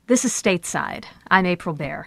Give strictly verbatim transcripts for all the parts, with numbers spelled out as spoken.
This is Stateside. I'm April Baer.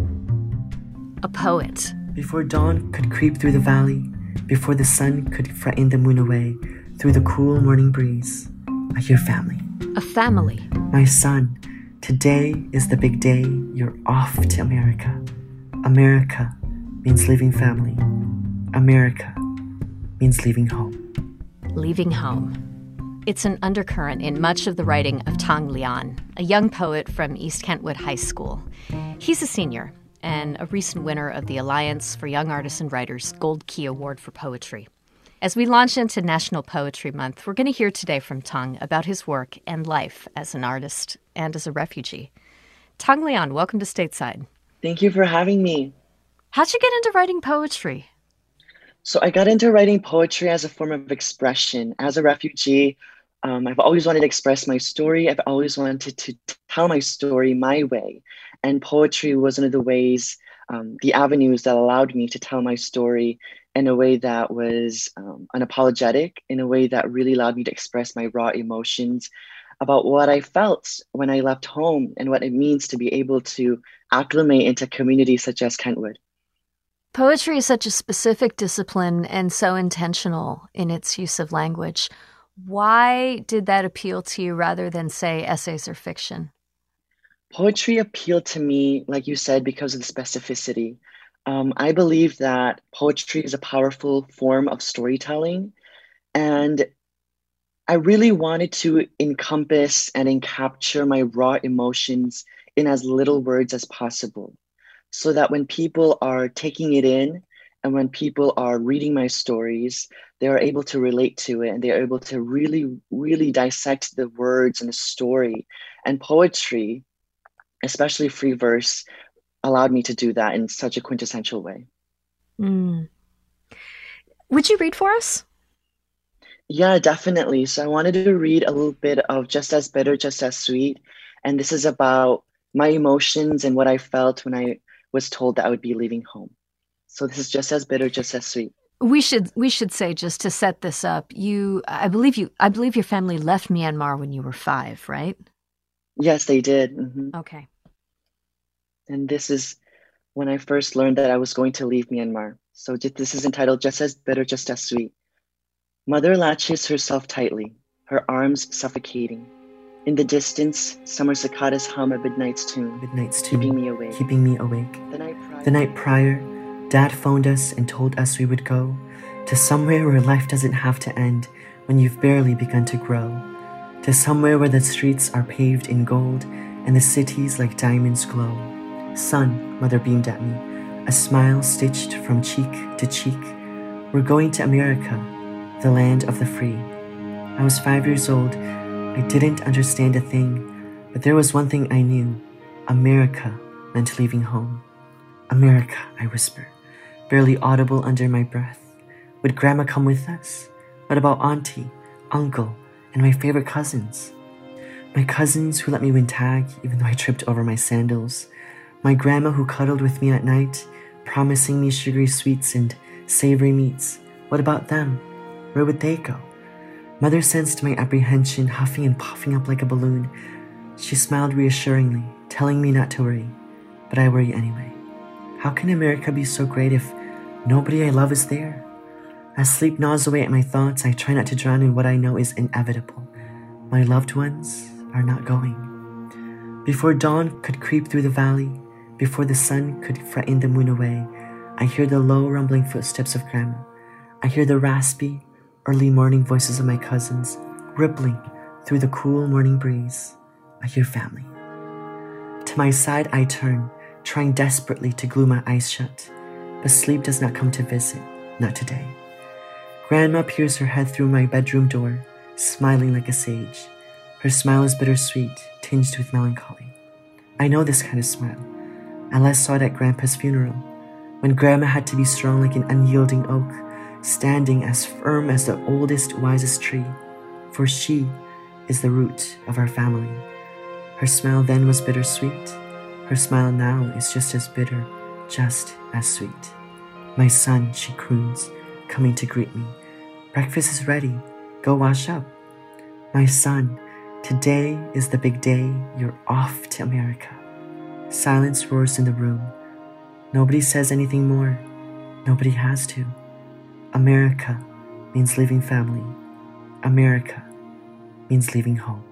A poet. Before dawn could creep through the valley, before the sun could frighten the moon away, through the cool morning breeze, I hear family. A family. My son, today is the big day. You're off to America. America means leaving family. America means leaving home. Leaving home. It's an undercurrent in much of the writing of Tang Lian, a young poet from East Kentwood High School. He's a senior and a recent winner of the Alliance for Young Artists and Writers Gold Key Award for Poetry. As we launch into National Poetry Month, we're going to hear today from Tang about his work and life as an artist and as a refugee. Tang Lian, welcome to Stateside. Thank you for having me. How'd you get into writing poetry? So I got into writing poetry as a form of expression. As a refugee, um, I've always wanted to express my story. I've always wanted to tell my story my way. And poetry was one of the ways, um, the avenues that allowed me to tell my story in a way that was um, unapologetic, in a way that really allowed me to express my raw emotions about what I felt when I left home and what it means to be able to acclimate into communities such as Kentwood. Poetry is such a specific discipline and so intentional in its use of language. Why did that appeal to you rather than, say, essays or fiction? Poetry appealed to me, like you said, because of the specificity. Um, I believe that poetry is a powerful form of storytelling, and I really wanted to encompass and encapture my raw emotions in as little words as possible, so that when people are taking it in and when people are reading my stories, they are able to relate to it and they are able to really, really dissect the words and the story. And poetry, especially free verse, allowed me to do that in such a quintessential way. Mm. Would you read for us? Yeah, definitely. So I wanted to read a little bit of Just As Bitter, Just As Sweet. And this is about my emotions and what I felt when I was told that I would be leaving home. So this is Just As Bitter, Just As Sweet. We should we should say, just to set this up, you I believe you I believe your family left Myanmar when you were five, right? Yes, they did. Mm-hmm. Okay. And this is when I first learned that I was going to leave Myanmar. So this is entitled Just As Bitter, Just As Sweet. Mother latches herself tightly, her arms suffocating. In the distance, summer cicadas hum a midnight's tune, Midnight's tune, keeping me awake. Keeping me awake. The night prior, The night prior, Dad phoned us and told us we would go to somewhere where life doesn't have to end when you've barely begun to grow. To somewhere where the streets are paved in gold and the cities like diamonds glow. Son, Mother beamed at me, a smile stitched from cheek to cheek. We're going to America, the land of the free. I was five years old. I didn't understand a thing, but there was one thing I knew. America meant leaving home. America, I whisper, barely audible under my breath. Would Grandma come with us? What about Auntie, Uncle, and my favorite cousins? My cousins who let me win tag even though I tripped over my sandals. My grandma who cuddled with me at night, promising me sugary sweets and savory meats. What about them? Where would they go? Mother sensed my apprehension, huffing and puffing up like a balloon. She smiled reassuringly, telling me not to worry. But I worry anyway. How can America be so great if nobody I love is there? As sleep gnaws away at my thoughts, I try not to drown in what I know is inevitable. My loved ones are not going. Before dawn could creep through the valley, before the sun could frighten the moon away, I hear the low rumbling footsteps of Grandma. I hear the raspy, early morning voices of my cousins, rippling through the cool morning breeze. I hear family. To my side I turn, trying desperately to glue my eyes shut, but sleep does not come to visit, not today. Grandma peers her head through my bedroom door, smiling like a sage. Her smile is bittersweet, tinged with melancholy. I know this kind of smile. I last saw it at Grandpa's funeral, when Grandma had to be strong like an unyielding oak, standing as firm as the oldest, wisest tree, for she is the root of our family. Her smile then was bittersweet. Her smile now is just as bitter, just as sweet. My son, she croons, coming to greet me. Breakfast is ready. Go wash up. My son, Today is the big day, you're off to America. Silence roars in the room. Nobody says anything more. Nobody has to. America means leaving family. America means leaving home.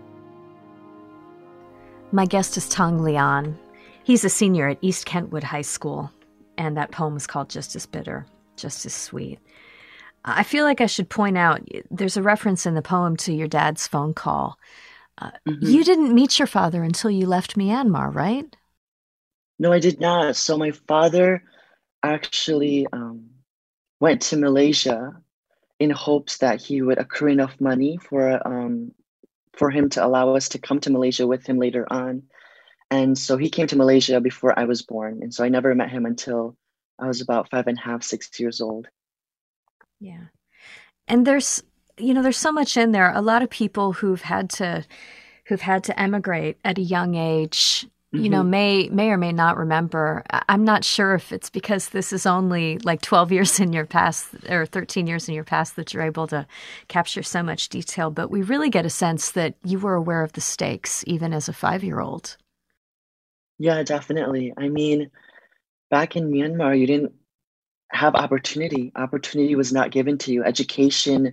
My guest is Tong Lian. He's a senior at East Kentwood High School, and that poem is called Just as Bitter, Just as Sweet. I feel like I should point out, there's a reference in the poem to your dad's phone call. Uh, mm-hmm. You didn't meet your father until you left Myanmar, right? No, I did not. So my father actually um, went to Malaysia in hopes that he would accrue enough money for um, for him to allow us to come to Malaysia with him later on. And so he came to Malaysia before I was born. And so I never met him until I was about five and a half, six years old. Yeah. And there's, you know, there's so much in there. A lot of people who've had to, who've had to emigrate at a young age, you mm-hmm. know, may, may or may not remember. I'm not sure if it's because this is only like twelve years in your past or thirteen years in your past that you're able to capture so much detail, but we really get a sense that you were aware of the stakes even as a five-year-old. Yeah, definitely. I mean, back in Myanmar, you didn't have opportunity. Opportunity was not given to you. Education,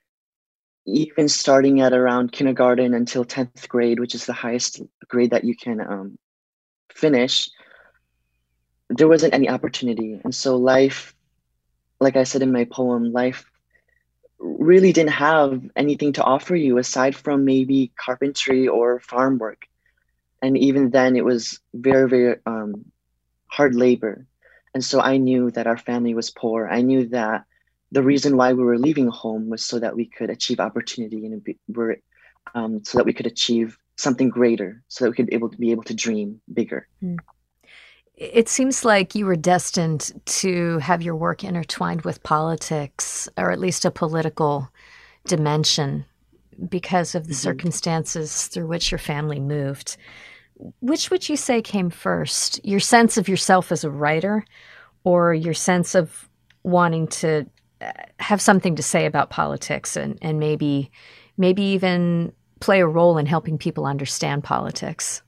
even starting at around kindergarten until tenth grade, which is the highest grade that you can um, finish, there wasn't any opportunity. And so life, like I said in my poem, life really didn't have anything to offer you aside from maybe carpentry or farm work. And even then it was very, very um, hard labor. And so I knew that our family was poor. I knew that the reason why we were leaving home was so that we could achieve opportunity and be, we're, um, so that we could achieve something greater, so that we could be able to be able to dream bigger. Mm. It seems like you were destined to have your work intertwined with politics, or at least a political dimension, because of the mm-hmm. circumstances through which your family moved. Which would you say came first, your sense of yourself as a writer or your sense of wanting to have something to say about politics and, and maybe maybe even play a role in helping people understand politics?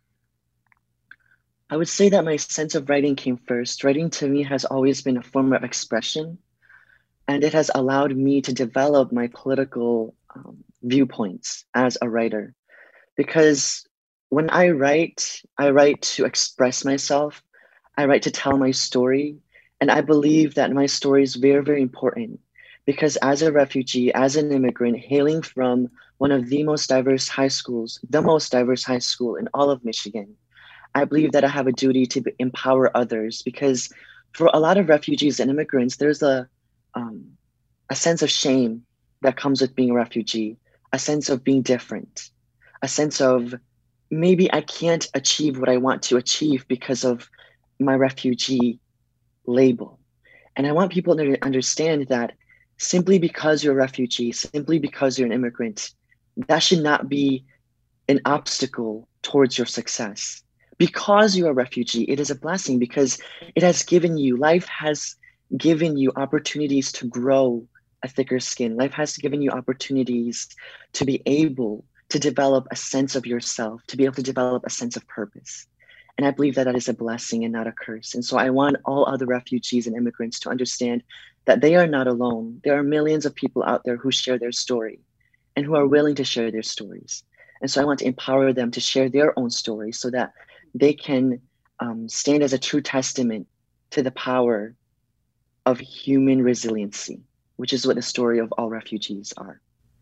I would say that my sense of writing came first. Writing to me has always been a form of expression, and it has allowed me to develop my political um, viewpoints as a writer. Because when I write, I write to express myself. I write to tell my story. And I believe that my story is very, very important because as a refugee, as an immigrant, hailing from one of the most diverse high schools, the most diverse high school in all of Michigan, I believe that I have a duty to empower others because for a lot of refugees and immigrants, there's a, um, a sense of shame that comes with being a refugee, a sense of being different, a sense of maybe I can't achieve what I want to achieve because of my refugee label. And I want people to understand that simply because you're a refugee, simply because you're an immigrant, that should not be an obstacle towards your success. Because you're a refugee, it is a blessing because it has given you, life has given you opportunities to grow a thicker skin. Life has given you opportunities to be able to develop a sense of yourself, to be able to develop a sense of purpose. And I believe that that is a blessing and not a curse. And so I want all other refugees and immigrants to understand that they are not alone. There are millions of people out there who share their story and who are willing to share their stories. And so I want to empower them to share their own stories so that they can um, stand as a true testament to the power of human resiliency, which is what the story of all refugees are.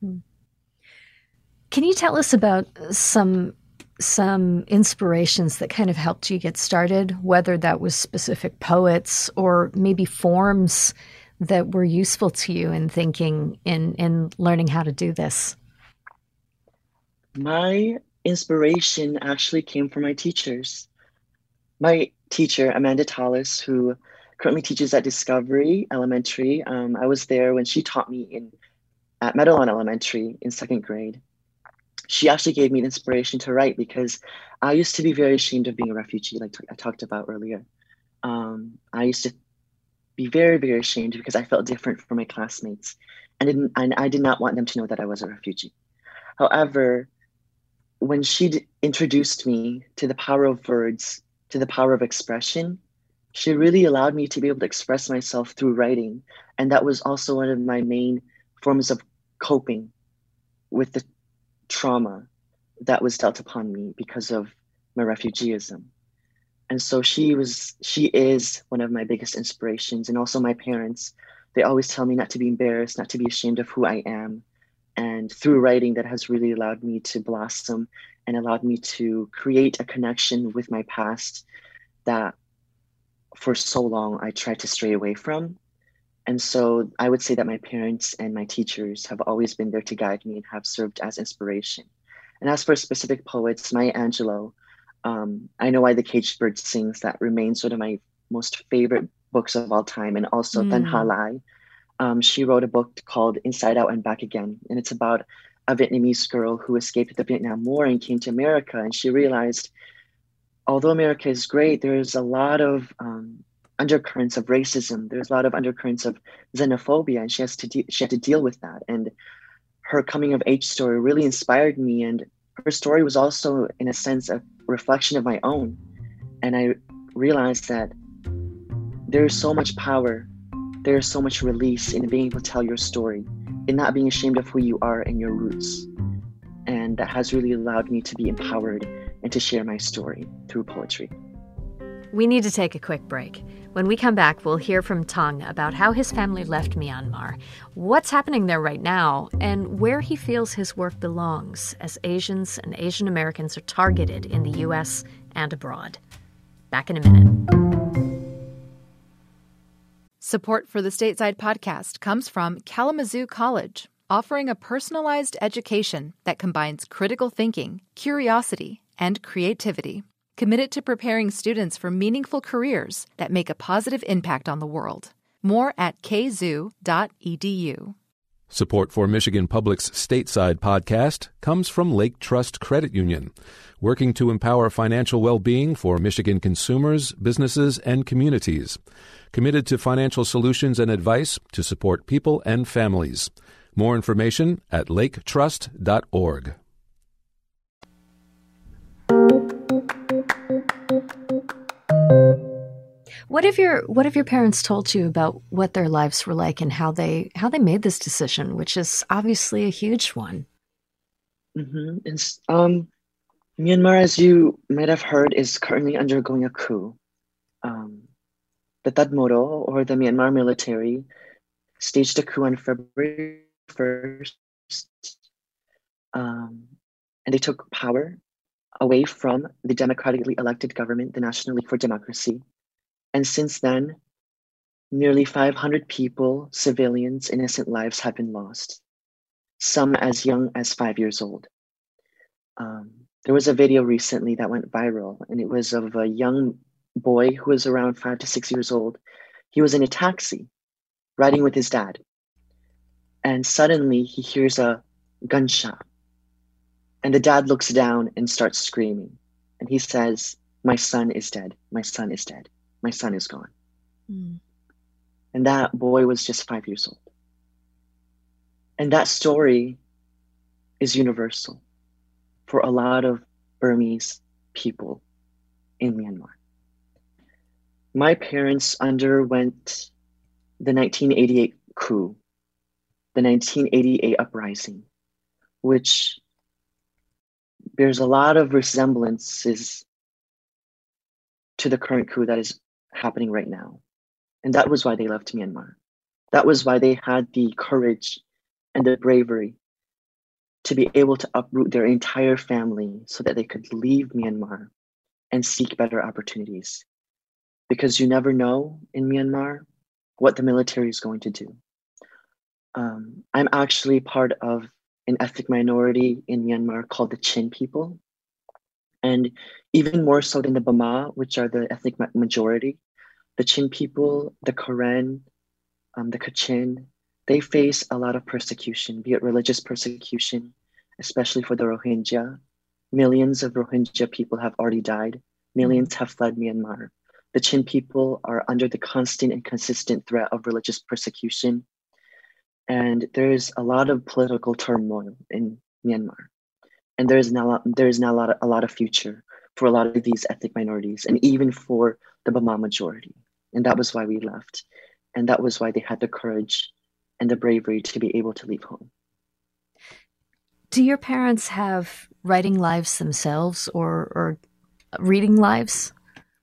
Can you tell us about some some inspirations that kind of helped you get started, whether that was specific poets or maybe forms that were useful to you in thinking, in, in learning how to do this? My inspiration actually came from my teachers. My teacher, Amanda Tallis, who currently teaches at Discovery Elementary. Um, I was there when she taught me in at Meadowlawn Elementary in second grade. She actually gave me the inspiration to write because I used to be very ashamed of being a refugee, like I talked about earlier. Um, I used to be very, very ashamed because I felt different from my classmates and, didn't, and I did not want them to know that I was a refugee. However, when she d- introduced me to the power of words, to the power of expression, she really allowed me to be able to express myself through writing. And that was also one of my main forms of coping with the trauma that was dealt upon me because of my refugeeism. And so she was, she is one of my biggest inspirations, and also my parents. They always tell me not to be embarrassed, not to be ashamed of who I am. And through writing, that has really allowed me to blossom and allowed me to create a connection with my past that for so long I tried to stray away from. And so I would say that my parents and my teachers have always been there to guide me and have served as inspiration. And as for specific poets, Maya Angelou, um, I Know Why the Caged Bird Sings, that remains one of my most favorite books of all time. And also Tanha Mm. Lai. Um, she wrote a book called Inside Out and Back Again. And it's about a Vietnamese girl who escaped the Vietnam War and came to America. And she realized, although America is great, there's a lot of um, undercurrents of racism. There's a lot of undercurrents of xenophobia, and she has to de- she had to deal with that. And her coming of age story really inspired me. And her story was also, in a sense, a reflection of my own. And I realized that there's so much power, there's so much release in being able to tell your story, in not being ashamed of who you are and your roots. And that has really allowed me to be empowered and to share my story through poetry. We need to take a quick break. When we come back, we'll hear from Thang about how his family left Myanmar, what's happening there right now, and where he feels his work belongs as Asians and Asian Americans are targeted in the U S and abroad. Back in a minute. Support for the Stateside podcast comes from Kalamazoo College, offering a personalized education that combines critical thinking, curiosity, and creativity. Committed to preparing students for meaningful careers that make a positive impact on the world. More at k zoo dot e d u. Support for Michigan Public's Stateside podcast comes from Lake Trust Credit Union, working to empower financial well-being for Michigan consumers, businesses, and communities. Committed to financial solutions and advice to support people and families. More information at lake trust dot org. What have your what have your parents told you about what their lives were like and how they how they made this decision, which is obviously a huge one? Mm-hmm. It's, um, Myanmar, as you might have heard, is currently undergoing a coup. Um, the Tatmadaw, or the Myanmar military, staged a coup on February first, um, and they took power away from the democratically elected government, the National League for Democracy. And since then, nearly five hundred people, civilians, innocent lives have been lost, some as young as five years old. Um, there was a video recently that went viral, and it was of a young boy who was around five to six years old. He was in a taxi riding with his dad. And suddenly he hears a gunshot. And the dad looks down and starts screaming. And he says, "My son is dead. My son is dead. My son is gone." Mm. And that boy was just five years old. And that story is universal for a lot of Burmese people in Myanmar. My parents underwent the nineteen eighty-eight coup, the nineteen eighty-eight uprising, which bears a lot of resemblances to the current coup that is happening right now. And that was why they left Myanmar. That was why they had the courage and the bravery to be able to uproot their entire family so that they could leave Myanmar and seek better opportunities. Because you never know in Myanmar what the military is going to do. Um, I'm actually part of an ethnic minority in Myanmar called the Chin people. And even more so than the Bama, which are the ethnic majority, the Chin people, the Karen, um, the Kachin, they face a lot of persecution, be it religious persecution, especially for the Rohingya. Millions of Rohingya people have already died. Millions have fled Myanmar. The Chin people are under the constant and consistent threat of religious persecution. And there's a lot of political turmoil in Myanmar. And there is now there is now a lot of, a lot of future for a lot of these ethnic minorities, and even for the Bamar majority. And that was why we left, and that was why they had the courage and the bravery to be able to leave home. Do your parents have writing lives themselves, or, or reading lives?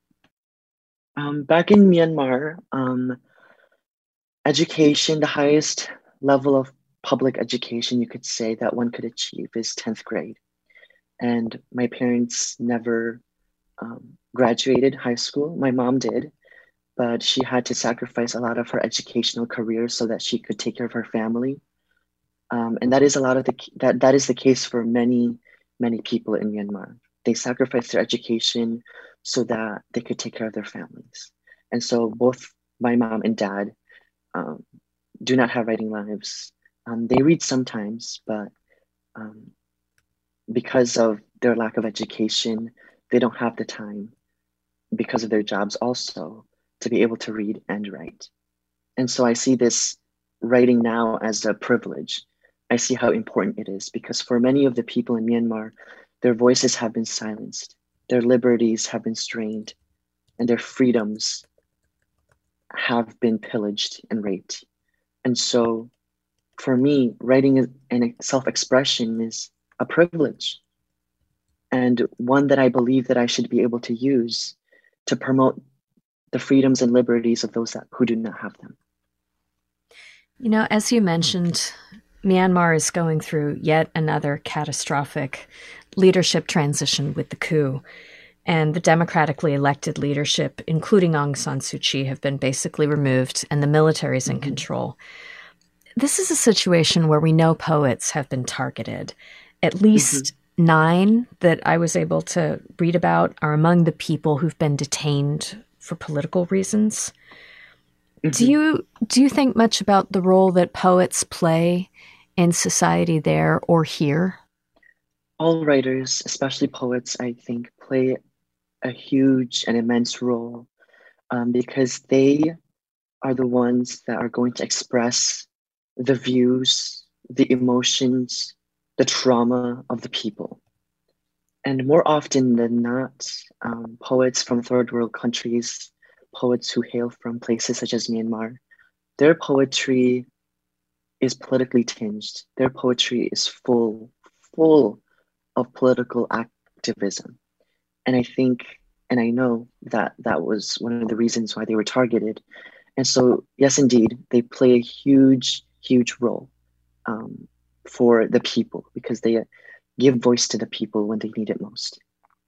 Um, back in Myanmar, um, education, the highest level of public education you could say that one could achieve is tenth grade. And my parents never um, graduated high school. My mom did, but she had to sacrifice a lot of her educational career so that she could take care of her family. Um, and that is a lot of the that that is the case for many many people in Myanmar. They sacrificed their education so that they could take care of their families. And so both my mom and dad um, do not have writing lives. Um, they read sometimes, but um, because of their lack of education, they don't have the time, because of their jobs also, to be able to read and write. And so I see this writing now as a privilege. I see how important it is, because for many of the people in Myanmar, their voices have been silenced, their liberties have been strained, and their freedoms have been pillaged and raped. And so for me, writing and self-expression is a privilege, and one that I believe that I should be able to use to promote the freedoms and liberties of those that, who do not have them. You know, as you mentioned, Myanmar is going through yet another catastrophic leadership transition with the coup. And the democratically elected leadership, including Aung San Suu Kyi, have been basically removed, and the military is in mm-hmm. control. This is a situation where we know poets have been targeted. At least mm-hmm. nine that I was able to read about are among the people who've been detained for political reasons. Mm-hmm. Do you do you think much about the role that poets play in society there or here? All writers, especially poets, I think, play a huge and immense role um, because they are the ones that are going to express the views, the emotions, the trauma of the people. And more often than not, um, poets from third world countries, poets who hail from places such as Myanmar, their poetry is politically tinged. Their poetry is full, full of political activism. And I think, and I know that that was one of the reasons why they were targeted. And so, yes, indeed, they play a huge, huge role um, for the people, because they give voice to the people when they need it most.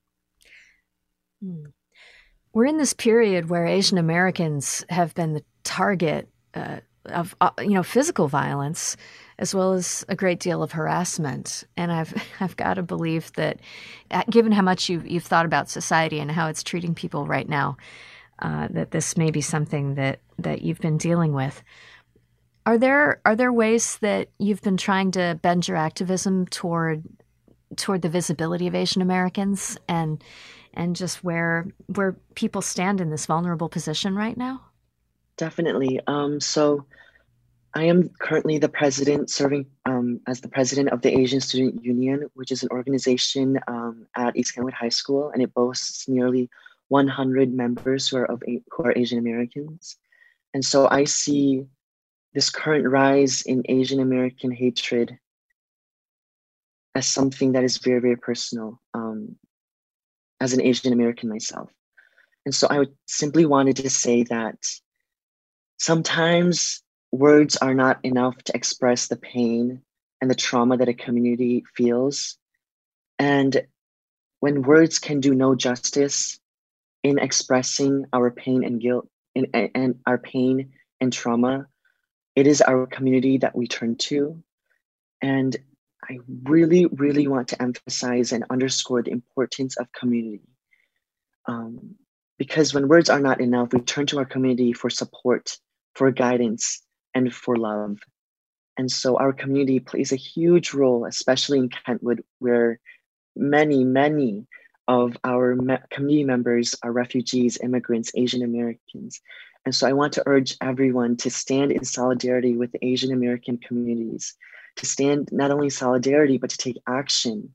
We're in this period where Asian Americans have been the target uh, of uh, you know physical violence, as well as a great deal of harassment. And I've I've got to believe that, given how much you've you've thought about society and how it's treating people right now, uh, that this may be something that that you've been dealing with. Are there are there ways that you've been trying to bend your activism toward toward the visibility of Asian Americans and and just where where people stand in this vulnerable position right now? Definitely. Um, so I am currently the president, serving um, as the president of the Asian Student Union, which is an organization um, at East Kentwood High School, and it boasts nearly one hundred members who are of who are Asian Americans. And so I see this current rise in Asian American hatred as something that is very, very personal, um, as an Asian American myself. And so I would simply wanted to say that sometimes words are not enough to express the pain and the trauma that a community feels. And when words can do no justice in expressing our pain and guilt and, and our pain and trauma, it is our community that we turn to. And I really, really want to emphasize and underscore the importance of community. Um, because when words are not enough, we turn to our community for support, for guidance, and for love. And so our community plays a huge role, especially in Kentwood, where many, many of our me- community members are refugees, immigrants, Asian Americans. And so I want to urge everyone to stand in solidarity with the Asian American communities, to stand not only in solidarity, but to take action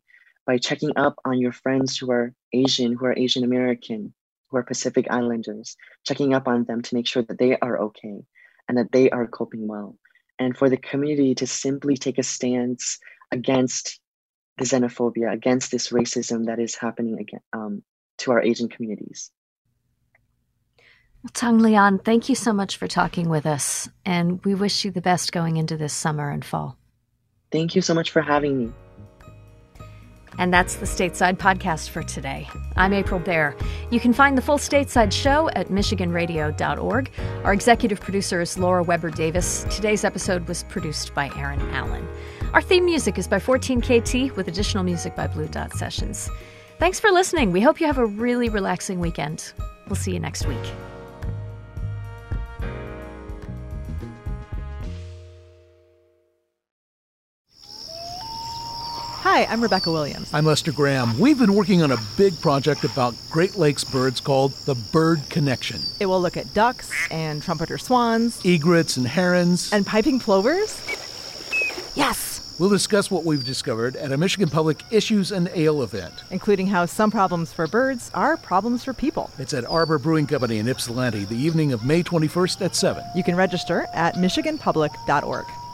by checking up on your friends who are Asian, who are Asian American, who are Pacific Islanders, checking up on them to make sure that they are okay and that they are coping well. And for the community to simply take a stance against the xenophobia, against this racism that is happening again, um, to our Asian communities. Well, Tang Lian, thank you so much for talking with us, and we wish you the best going into this summer and fall. Thank you so much for having me. And that's the Stateside Podcast for today. I'm April Baer. You can find the full Stateside show at michigan radio dot org. Our executive producer is Laura Weber Davis. Today's episode was produced by Aaron Allen. Our theme music is by fourteen K T with additional music by Blue Dot Sessions. Thanks for listening. We hope you have a really relaxing weekend. We'll see you next week. Hi, I'm Rebecca Williams. I'm Lester Graham. We've been working on a big project about Great Lakes birds called the Bird Connection. It will look at ducks and trumpeter swans, egrets and herons, and piping plovers. Yes! We'll discuss what we've discovered at a Michigan Public Issues and Ale event, including how some problems for birds are problems for people. It's at Arbor Brewing Company in Ypsilanti the evening of May twenty-first at seven. You can register at michigan public dot org.